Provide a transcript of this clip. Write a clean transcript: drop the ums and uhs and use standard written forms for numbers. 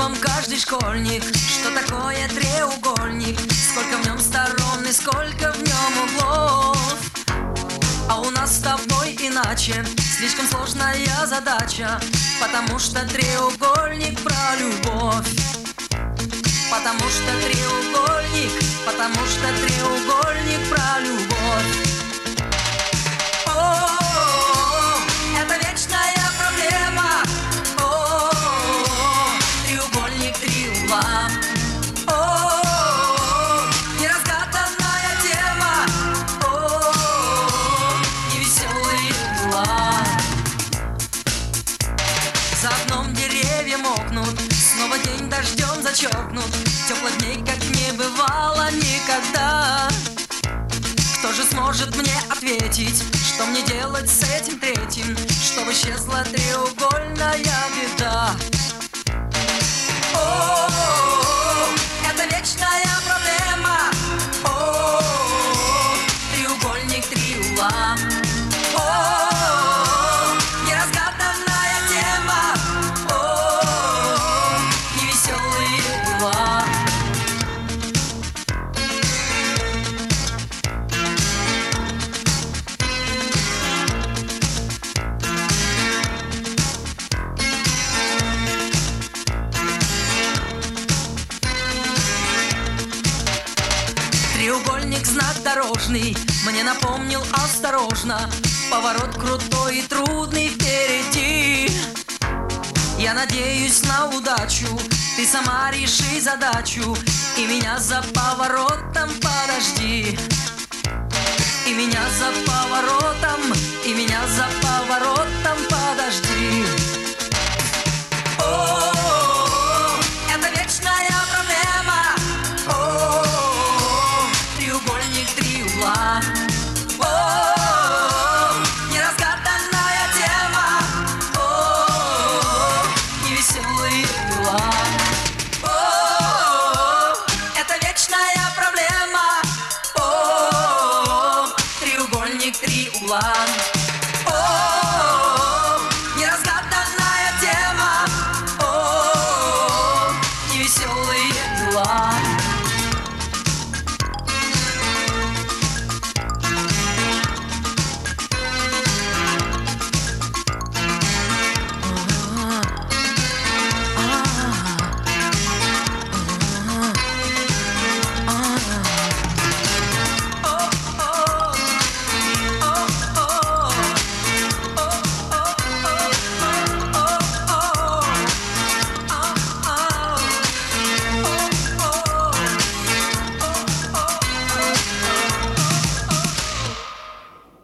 нем каждый школьник, что такое треугольник, сколько в нем сторон и сколько в нем углов. А у нас с тобой иначе, слишком сложная задача, потому что треугольник про любовь. Потому что треугольник про любовь. О, это вечная проблема. О, треугольник, три угла. О, неразгаданная тема. О, невеселые дела. За окном деревья мокнут, снова день дождем зачеркнут, теплых дней как не бывало никогда. Кто же сможет мне ответить, что мне делать с этим третьим, чтобы исчезла треугольная беда? О, это вечная проблема. О, треугольник, три угла. О, неразгаданная тема. О, невеселые дела. Треугольник, знак дорожный, мне напомнил осторожно, поворот крутой и трудный впереди. Я надеюсь на удачу, ты сама реши задачу, и меня за поворотом подожди. И меня за поворотом подожди.